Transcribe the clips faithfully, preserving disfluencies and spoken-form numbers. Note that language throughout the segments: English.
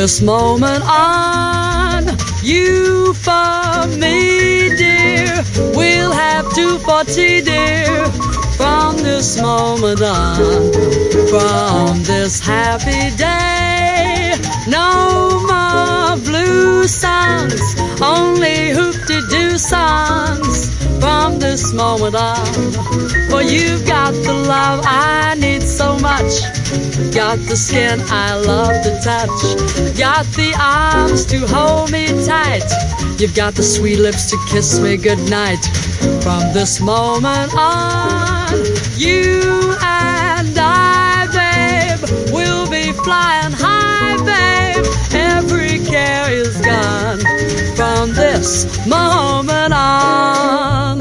this moment on, you for me, dear, we'll have two for tea, dear. From this moment on, from this happy day, no more blue songs, only hoop-de-doo songs. From this moment on, for you've got the love I need so much, got the skin I love to touch, got the arms to hold me tight, you've got the sweet lips to kiss me goodnight. From this moment on, you and I, babe, will be flying high, babe. Every care is gone from this moment on.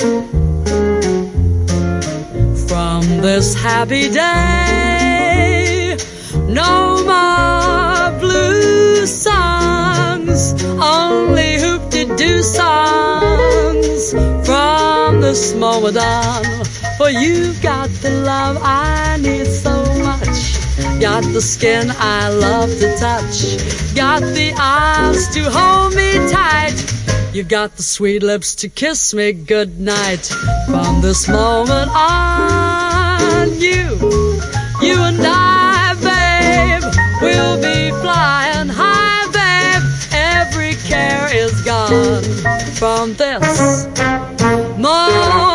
From this happy day, no more blue songs, only hoop-de-doo songs. From this moment on, for you've got the love I need so much, got the skin I love to touch, got the arms to hold me tight, you've got the sweet lips to kiss me goodnight. From this moment on, you, you and I, babe, will be flying high, babe. Every care is gone from this moment.